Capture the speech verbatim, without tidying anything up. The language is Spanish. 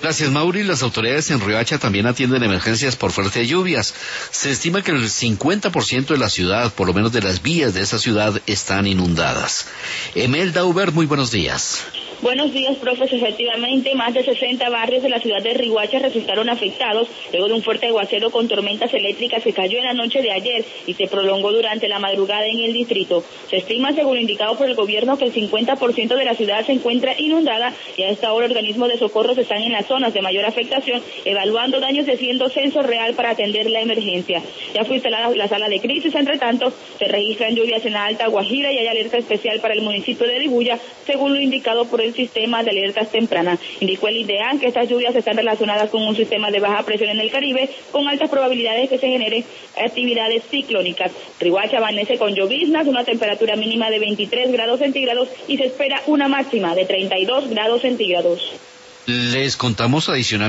Gracias, Mauri. Las autoridades en Riohacha también atienden emergencias por fuertes lluvias. Se estima que el cincuenta por ciento de la ciudad, por lo menos de las vías de esa ciudad, están inundadas. Emel Dauber, muy buenos días. Buenos días, profes. Efectivamente, más de sesenta barrios de la ciudad de Riohacha resultaron afectados luego de un fuerte aguacero con tormentas eléctricas que cayó en la noche de ayer y se prolongó durante la madrugada en el distrito. Se estima, según indicado por el gobierno, que el cincuenta por ciento de la ciudad se encuentra inundada y a esta hora organismos de socorros están en las zonas de mayor afectación evaluando daños y haciendo censo real para atender la emergencia. Ya fue instalada la sala de crisis. Entre tanto, se registran lluvias en la Alta Guajira y hay alerta especial para el municipio de Ribulla, según lo indicado por el sistema de alertas tempranas. Indicó el IDEAN que estas lluvias están relacionadas con un sistema de baja presión en el Caribe, con altas probabilidades de que se generen actividades ciclónicas. Riohacha amanece con lloviznas, una temperatura mínima de veintitrés grados centígrados y se espera una máxima de treinta y dos grados centígrados. Les contamos adicional